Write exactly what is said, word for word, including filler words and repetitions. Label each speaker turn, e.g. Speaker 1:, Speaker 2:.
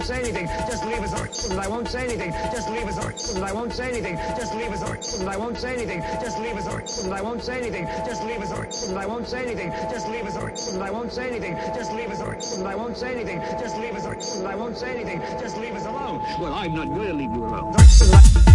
Speaker 1: say anything. Just leave us alone. I won't say anything. Just leave us alone. I won't say anything. Just leave us alone. I won't say anything. Just leave us alone. I won't say anything. Just leave us alone. I won't say anything. Just leave us alone. I won't say anything. Just leave us alone. I won't say anything. Just leave us alone. I won't say anything. Just leave us alone.
Speaker 2: Well, I'm not going to leave you alone.